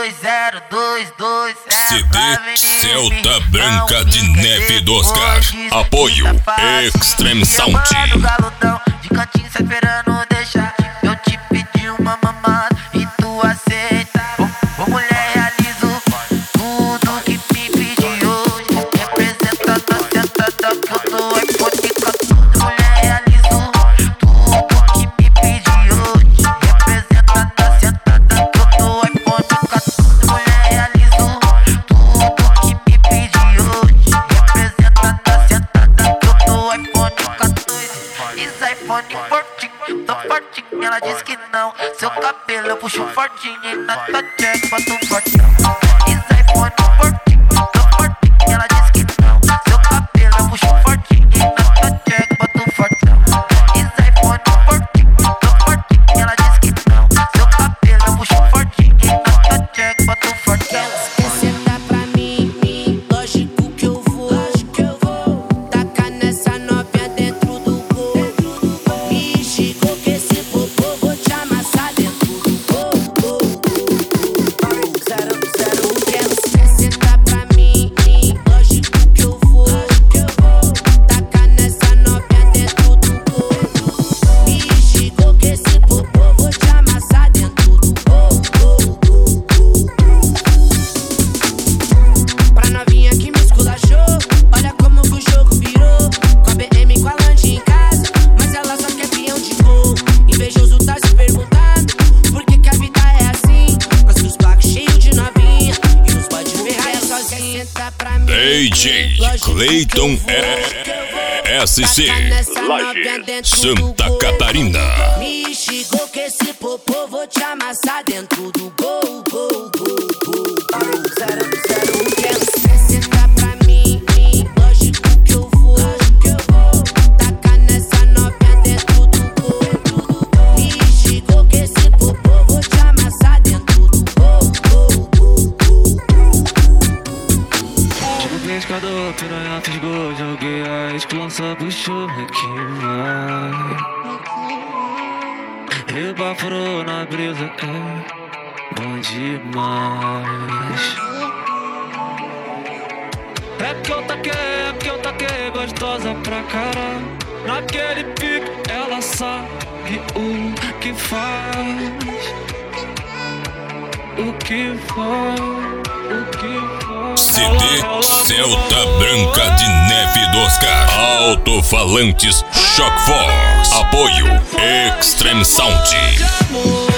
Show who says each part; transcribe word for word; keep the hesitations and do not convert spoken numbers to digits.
Speaker 1: dois zero dois dois.
Speaker 2: C D Celta Branca de Neve do Oscar. Apoio Extreme Sound.
Speaker 1: De cantinho sai esperando deixar. Eu te pedi uma mamada e tu aceita. Ô mulher, realizo tudo que me pediu hoje. Representa na sentada que eu dou iPhone quatorze. Mulher, realizo tudo que me pediu hoje. Representa na sentada que eu dou iPhone quatorze. Mulher, realizo tudo que me pediu hoje. Representa na sentada que eu dou iPhone quatorze. Isso iPhone fortinho, tô fortinho. Ela diz que não. Seu cabelo eu puxo fortinho e na tua check boto fortão. Isso iPhone fortinho, tô fortinho. Ela diz que não. Seu cabelo eu puxo fortinho e na tua check boto fortão. Isso iPhone fortinho, tô fortinho. Ela diz que não. Seu cabelo eu puxo fortinho e na tua check boto fortão.
Speaker 3: Quer sentar pra mim, mim, lógico que eu vou, lógico que eu vou. Tacar nessa novinha dentro do gol. Me chegou que esse popô vou te amassar dentro do gol. Zero, zero, quer sentar pra mim, mim, lógico que eu vou, lógico que eu vou. Tacar nessa novinha dentro do gol. Me chegou que esse popô vou te amassar dentro do gol. Pra novinha que me esculachou, olha como que o jogo virou. Com a B M, com a Land em casa, mas ela só quer peão de gol. Invejoso tá se perguntando por que que a vida é assim. Com os seus blacos cheios de novinha e os boy de Ferrari sozinha. Senta pra mim,
Speaker 2: D J Clayton S C Lages, Santa Catarina.
Speaker 3: Me chegou que esse popô vou te amassar dentro do gol, gol, gol, gol, gol. Zero, zero, quer sentar pra mim, mim, lógico que eu vou, lógico que eu vou. Tacar nessa novinha dentro do gol. Me chegou que esse popô vou te amassar dentro do gol, gol, gol, gol.
Speaker 4: Tipo pescador, piranha fisgou, joguei a esclança, puxou, requimar. Rebaforou na brisa, é bom demais. É que eu taquei, é que eu taquei, gostosa pra caralho. Naquele pique, ela sabe o que faz. O que faz, o que faz.
Speaker 2: C D Celta Branca de Neve do Oscar. Alto-falantes Shock Force. Apoio Extreme Sound.